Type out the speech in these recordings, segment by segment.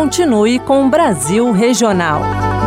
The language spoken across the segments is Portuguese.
Continue com o Brasil Regional.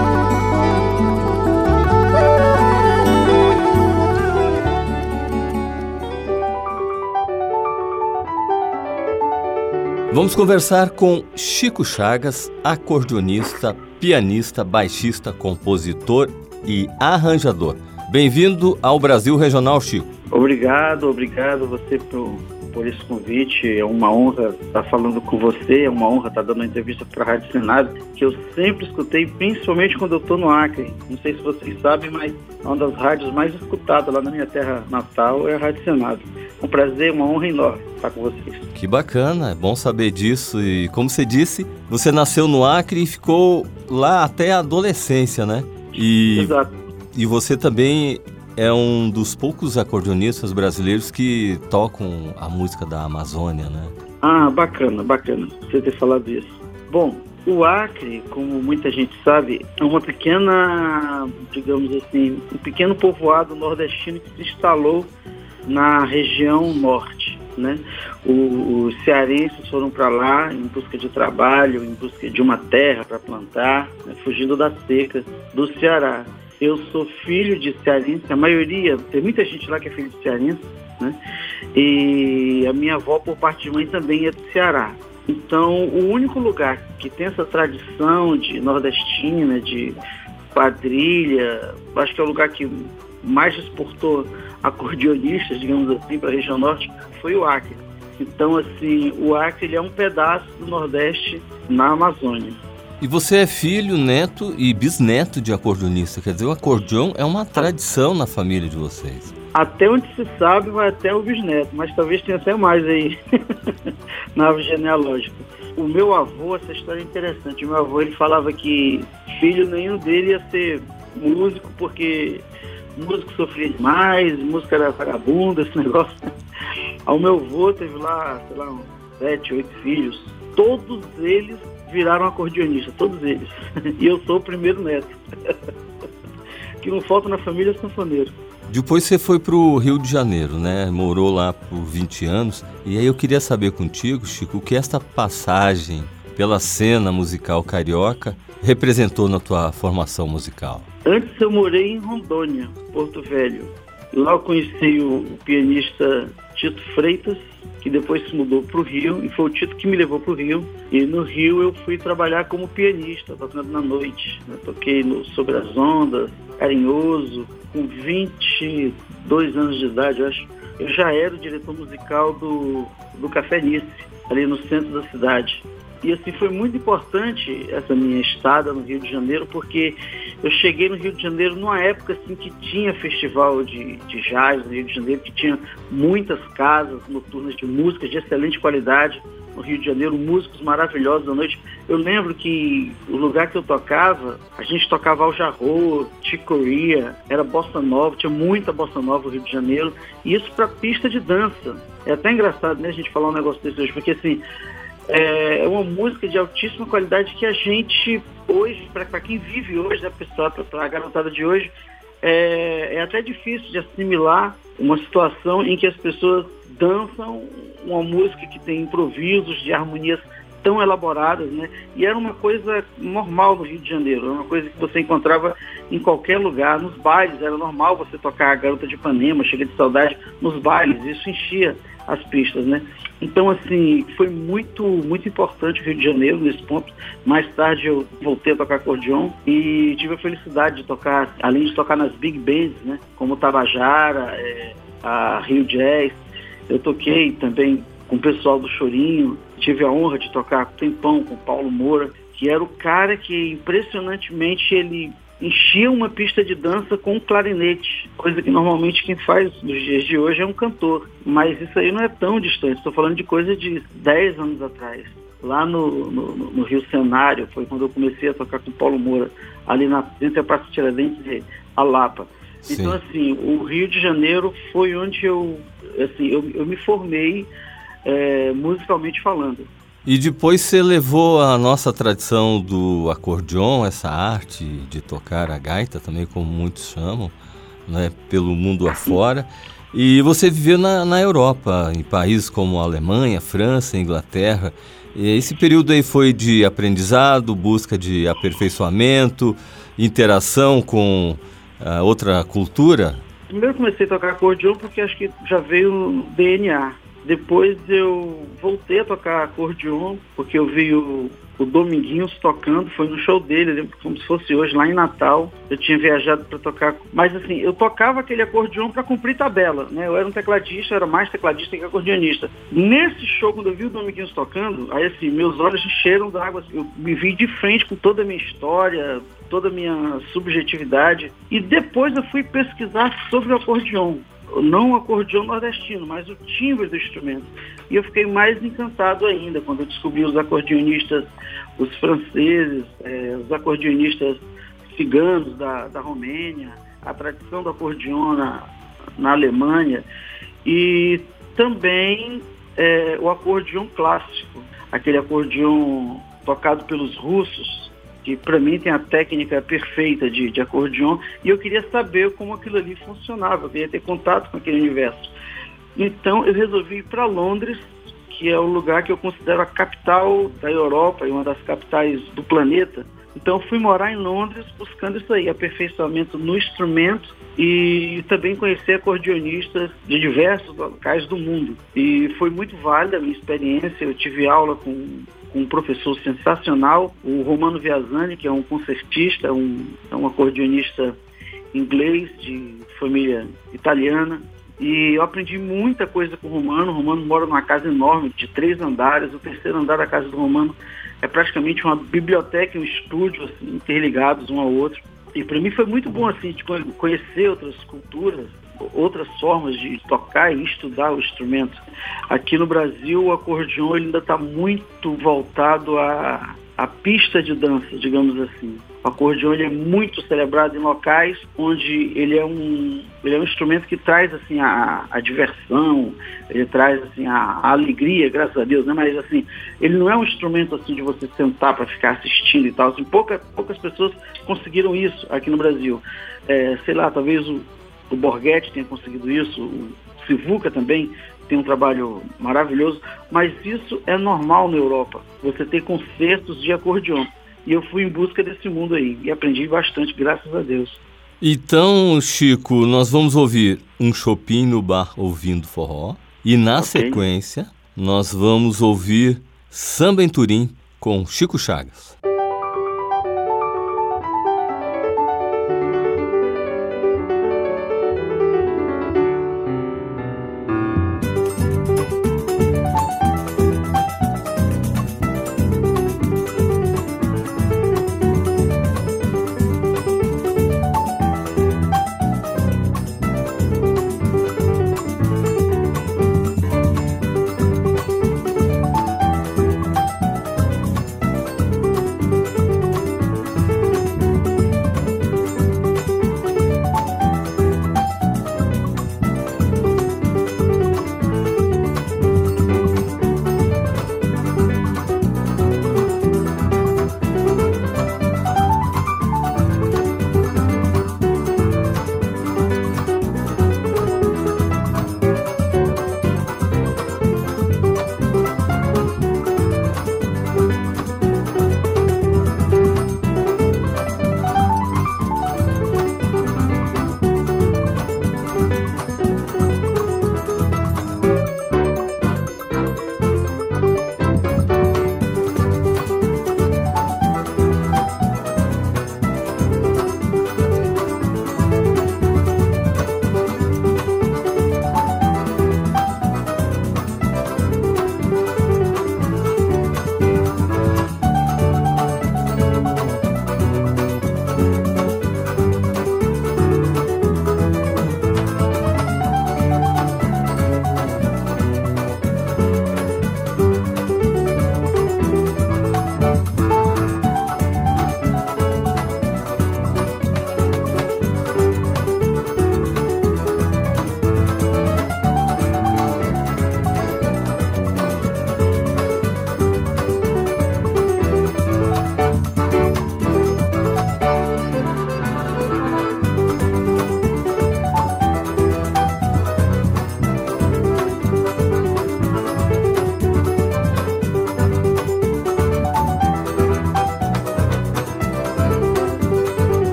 Vamos conversar com Chico Chagas, acordeonista, pianista, baixista, compositor e arranjador. Bem-vindo ao Brasil Regional, Chico. Obrigado você por esse convite. É uma honra estar falando com você, é uma honra estar dando uma entrevista para a Rádio Senado, que eu sempre escutei, principalmente quando eu estou no Acre. Não sei se vocês sabem, mas uma das rádios mais escutadas lá na minha terra natal é a Rádio Senado. Um prazer, uma honra enorme estar com vocês. Que bacana, é bom saber disso. E como você disse, você nasceu no Acre e ficou lá até a adolescência, né? Exato. E você também é um dos poucos acordeonistas brasileiros que tocam a música da Amazônia, né? Ah, bacana você ter falado isso. Bom, o Acre, como muita gente sabe, é uma pequena, digamos assim, um pequeno povoado nordestino que se instalou na região norte, né? Os cearenses foram para lá em busca de trabalho, em busca de uma terra para plantar, né? Fugindo da seca do Ceará. Eu sou filho de cearense, a maioria, tem muita gente lá que é filho de cearense, né? E a minha avó, por parte de mãe, também é do Ceará. Então, o único lugar que tem essa tradição de nordestina, de quadrilha, acho que é o lugar que mais exportou acordeonistas, digamos assim, para a região norte, foi o Acre. Então, assim, o Acre ele é um pedaço do Nordeste na Amazônia. E você é filho, neto e bisneto de acordeonista, quer dizer, o acordeão é uma tradição na família de vocês. Até onde se sabe, vai até o bisneto, mas talvez tenha até mais aí na árvore genealógica. O meu avô, essa história é interessante, o meu avô ele falava que filho nenhum dele ia ser músico, porque músico sofria demais, música era vagabunda, esse negócio. O meu avô teve lá, sei lá, uns 7, 8 filhos, todos eles viraram acordeonistas, todos eles. E eu sou o primeiro neto. Que não falta na família é sanfoneiro. Depois você foi para o Rio de Janeiro, né? Morou lá por 20 anos. E aí eu queria saber contigo, Chico, o que esta passagem pela cena musical carioca representou na tua formação musical. Antes eu morei em Rondônia, Porto Velho. Lá eu conheci o pianista Tito Freitas, que depois se mudou para o Rio, e foi o Tito que me levou para o Rio. E no Rio eu fui trabalhar como pianista, tocando na noite. Eu toquei no Sobre as Ondas, Carinhoso, com 22 anos de idade, eu acho. Eu já era o diretor musical do Café Nice, ali no centro da cidade. E assim, foi muito importante essa minha estada no Rio de Janeiro, porque eu cheguei no Rio de Janeiro numa época assim, que tinha festival de jazz no Rio de Janeiro, que tinha muitas casas noturnas de música de excelente qualidade no Rio de Janeiro, músicos maravilhosos à noite. Eu lembro que o lugar que eu tocava, a gente tocava Al Jarreau, Chick Corea, era bossa nova, tinha muita bossa nova no Rio de Janeiro, e isso para pista de dança. É até engraçado, né, a gente falar um negócio desse hoje, porque assim, é uma música de altíssima qualidade que a gente hoje, para quem vive hoje, né, pessoal, para a garotada de hoje, é até difícil de assimilar uma situação em que as pessoas dançam uma música que tem improvisos de harmonias tão elaboradas, né? E era uma coisa normal no Rio de Janeiro, era uma coisa que você encontrava em qualquer lugar, nos bailes, era normal você tocar a Garota de Ipanema, Chega de Saudade, nos bailes, isso enchia as pistas, né? Então, assim, foi muito, muito importante o Rio de Janeiro nesse ponto. Mais tarde eu voltei a tocar acordeon e tive a felicidade de tocar, além de tocar nas big bands, né? Como Tabajara, a Rio Jazz. Eu toquei também com o pessoal do Chorinho, tive a honra de tocar tempão com o Paulo Moura, que era o cara que, impressionantemente, ele enchia uma pista de dança com um clarinete, coisa que normalmente quem faz nos dias de hoje é um cantor. Mas isso aí não é tão distante, estou falando de coisa de 10 anos atrás. Lá no Rio Cenário, foi quando eu comecei a tocar com o Paulo Moura, ali entre a Praça Tiradentes e a Lapa. Sim. Então, assim, o Rio de Janeiro foi onde eu me formei musicalmente falando. E depois você levou a nossa tradição do acordeon, essa arte de tocar a gaita também, como muitos chamam, né, pelo mundo afora. E você viveu na Europa, em países como a Alemanha, França, Inglaterra. E esse período aí foi de aprendizado, busca de aperfeiçoamento, interação com outra cultura? Primeiro comecei a tocar acordeon porque acho que já veio no DNA. Depois eu voltei a tocar acordeon porque eu vi o Dominguinhos tocando, foi no show dele, eu lembro como se fosse hoje, lá em Natal. Eu tinha viajado para tocar, mas assim, eu tocava aquele acordeon para cumprir tabela, né? Eu era um tecladista, eu era mais tecladista que acordeonista. Nesse show, quando eu vi o Dominguinhos tocando, aí assim, meus olhos encheram d'água, assim, eu me vi de frente com toda a minha história, toda a minha subjetividade, e depois eu fui pesquisar sobre o acordeon. Não o acordeon nordestino, mas o timbre do instrumento. E eu fiquei mais encantado ainda quando eu descobri os acordeonistas, os franceses, os acordeonistas ciganos da Romênia, a tradição do acordeon na Alemanha e também o acordeon clássico, aquele acordeon tocado pelos russos, que para mim tem a técnica perfeita de acordeon, e eu queria saber como aquilo ali funcionava, eu queria ter contato com aquele universo. Então eu resolvi ir para Londres, que é o lugar que eu considero a capital da Europa e uma das capitais do planeta. Então fui morar em Londres buscando isso aí, aperfeiçoamento no instrumento e também conhecer acordeonistas de diversos locais do mundo. E foi muito válida a minha experiência, eu tive aula com um professor sensacional, o Romano Viazani, que é um concertista, é um acordeonista inglês de família italiana. E eu aprendi muita coisa com o Romano. O Romano mora numa casa enorme, de 3 andares. O terceiro andar da casa do Romano é praticamente uma biblioteca e um estúdio, assim, interligados um ao outro. E para mim foi muito bom assim, de conhecer outras culturas, outras formas de tocar e estudar o instrumento. Aqui no Brasil, o acordeon ele ainda está muito voltado à pista de dança, digamos assim. O acordeon ele é muito celebrado em locais onde ele é um instrumento que traz assim a diversão, ele traz assim a alegria, graças a Deus, né? Mas assim, ele não é um instrumento assim de você sentar para ficar assistindo e tal. Assim, poucas pessoas conseguiram isso aqui no Brasil. Sei lá, talvez o Borghetti tenha conseguido isso, o Sivuca também tem um trabalho maravilhoso, mas isso é normal na Europa, você ter concertos de acordeon. E eu fui em busca desse mundo aí e aprendi bastante, graças a Deus. Então, Chico, nós vamos ouvir um Chopin no bar ouvindo forró e na sequência nós vamos ouvir Samba em Turim com Chico Chagas.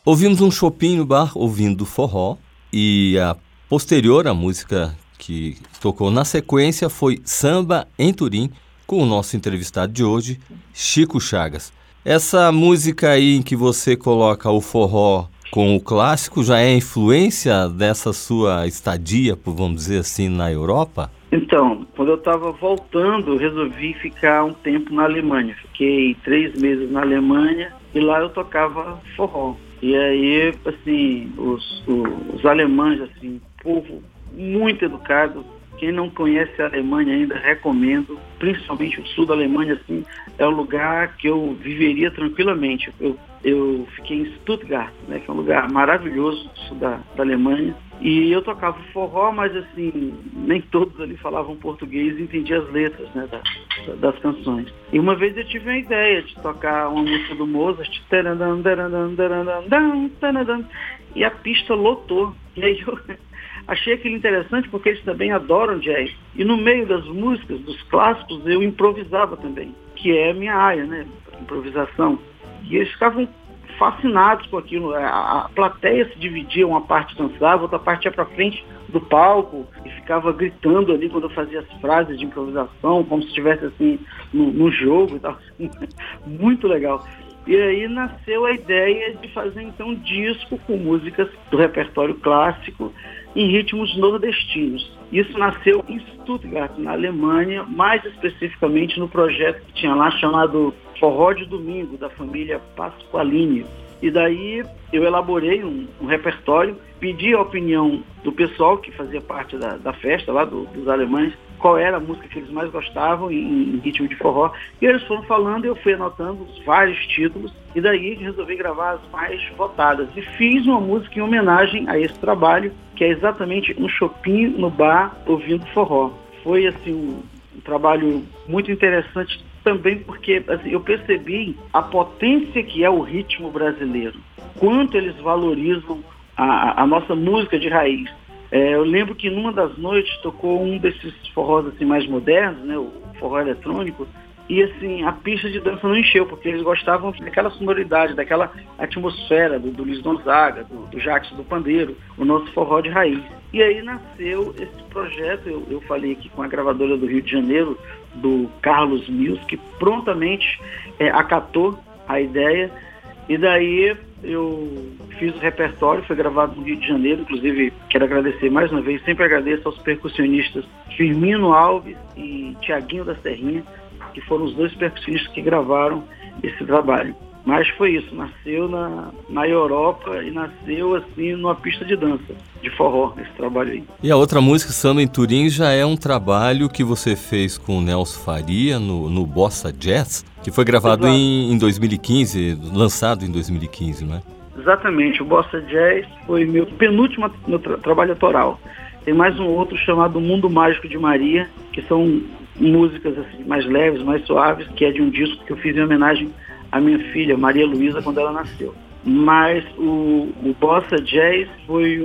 Ouvimos um Chopin no bar, ouvindo forró, e a posterior, a música que tocou na sequência foi Samba em Turim, com o nosso entrevistado de hoje, Chico Chagas. Essa música aí em que você coloca o forró com o clássico já é influência dessa sua estadia, vamos dizer assim, na Europa? Então, quando eu estava voltando, eu resolvi ficar um tempo na Alemanha. Fiquei 3 meses na Alemanha e lá eu tocava forró. E aí, assim, os alemães, assim, povo muito educado. Quem não conhece a Alemanha ainda, recomendo. Principalmente o sul da Alemanha, assim, é um lugar que eu viveria tranquilamente. Eu fiquei em Stuttgart, né, que é um lugar maravilhoso do sul da Alemanha. E eu tocava forró, mas assim, nem todos ali falavam português e entendiam as letras, né, das canções. E uma vez eu tive a ideia de tocar uma música do Mozart, e a pista lotou. E aí eu achei aquilo interessante porque eles também adoram jazz. E no meio das músicas, dos clássicos, eu improvisava também, que é a minha área, né, improvisação. E eles ficavam fascinados com aquilo. A plateia se dividia, uma parte dançava, outra parte ia para frente do palco e ficava gritando ali quando eu fazia as frases de improvisação, como se estivesse assim no jogo e tal. Muito legal. E aí nasceu a ideia de fazer então um disco com músicas do repertório clássico em ritmos nordestinos. Isso nasceu em Stuttgart, na Alemanha, mais especificamente no projeto que tinha lá chamado Forró de Domingo, da família Pasqualini. E daí eu elaborei um repertório, pedi a opinião do pessoal que fazia parte da festa lá, dos alemães, qual era a música que eles mais gostavam em ritmo de forró. E eles foram falando e eu fui anotando os vários títulos. E daí resolvi gravar as mais votadas. E fiz uma música em homenagem a esse trabalho, que é exatamente um Chopin no bar ouvindo forró. Foi assim um trabalho muito interessante também porque assim, eu percebi a potência que é o ritmo brasileiro. Quanto eles valorizam a nossa música de raiz. Eu lembro que numa das noites tocou um desses forrós assim, mais modernos, né, o forró eletrônico, e assim, a pista de dança não encheu, porque eles gostavam daquela sonoridade, daquela atmosfera do Luiz Gonzaga, do Jacques do Pandeiro, o nosso forró de raiz. E aí nasceu esse projeto, eu falei aqui com a gravadora do Rio de Janeiro, do Carlos Mills, que prontamente acatou a ideia, e daí eu fiz o repertório, foi gravado no Rio de Janeiro, inclusive quero agradecer mais uma vez, sempre agradeço aos percussionistas Firmino Alves e Tiaguinho da Serrinha, que foram os 2 percussionistas que gravaram esse trabalho. Mas foi isso, nasceu na Europa e nasceu assim numa pista de dança, de forró, esse trabalho aí. E a outra música, Samba em Turim, já é um trabalho que você fez com o Nelson Faria no Bossa Jazz, que foi gravado em 2015, lançado em 2015, não é? Exatamente, o Bossa Jazz foi meu penúltimo trabalho autoral. Tem mais um outro chamado Mundo Mágico de Maria, que são músicas assim, mais leves, mais suaves, que é de um disco que eu fiz em homenagem à minha filha, Maria Luísa, quando ela nasceu. Mas o Bossa Jazz foi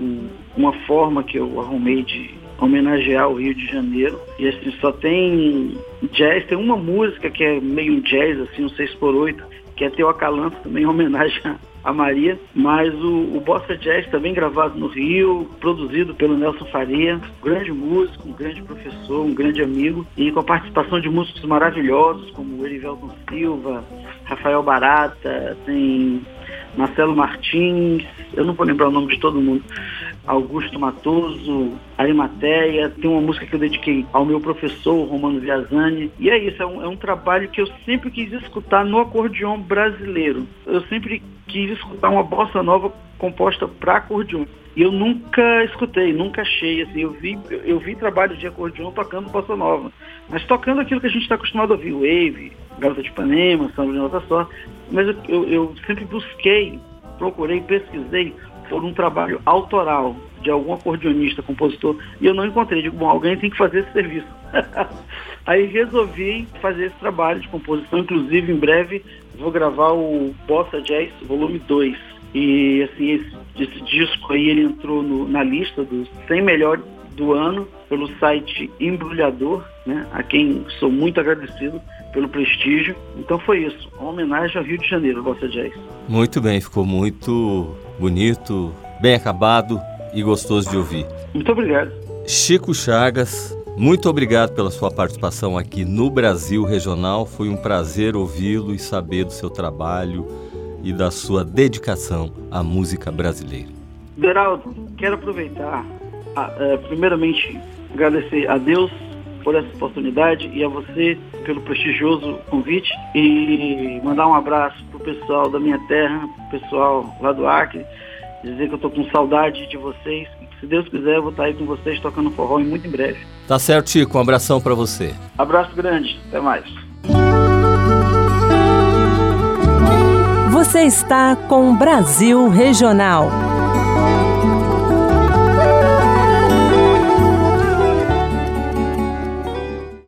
uma forma que eu arrumei de homenagear o Rio de Janeiro. E assim, só tem jazz, tem uma música que é meio jazz, assim, um 6x8, que é Teocalanto, também em homenagem a Maria, mas o Bossa Jazz também gravado no Rio, produzido pelo Nelson Faria, um grande músico, um grande professor, um grande amigo, e com a participação de músicos maravilhosos como o Erivelton Silva, Rafael Barata, tem Marcelo Martins, eu não vou lembrar o nome de todo mundo, Augusto Matoso, Arimateia, tem uma música que eu dediquei ao meu professor, Romano Viazani, e é isso, é um trabalho que eu sempre quis escutar no acordeon brasileiro. Eu sempre quis escutar uma bossa nova composta para acordeon. E eu nunca escutei, nunca achei, assim, eu vi trabalho de acordeon tocando bossa nova, mas tocando aquilo que a gente está acostumado a ouvir, Wave, Garota de Ipanema, Samba de Nota Só, mas eu sempre busquei, procurei, pesquisei por um trabalho autoral de algum acordeonista, compositor, e eu não encontrei. Digo, bom, alguém tem que fazer esse serviço. Aí resolvi fazer esse trabalho de composição, inclusive em breve vou gravar o Bossa Jazz volume 2. E assim, esse disco aí ele entrou na lista dos 100 melhores do ano pelo site Embrulhador, né, a quem sou muito agradecido pelo prestígio. Então foi isso, uma homenagem ao Rio de Janeiro, Bossa Jazz. Muito bem, ficou muito bonito, bem acabado e gostoso de ouvir. Muito obrigado. Chico Chagas, muito obrigado pela sua participação aqui no Brasil Regional. Foi um prazer ouvi-lo e saber do seu trabalho e da sua dedicação à música brasileira. Beraldo, quero aproveitar, primeiramente, agradecer a Deus por essa oportunidade e a você pelo prestigioso convite e mandar um abraço pro pessoal da minha terra, pessoal lá do Acre, dizer que eu tô com saudade de vocês. Se Deus quiser, eu vou estar aí com vocês tocando forró muito em breve. Tá certo, Chico. Um abração para você. Abraço grande. Até mais. Você está com Brasil Regional.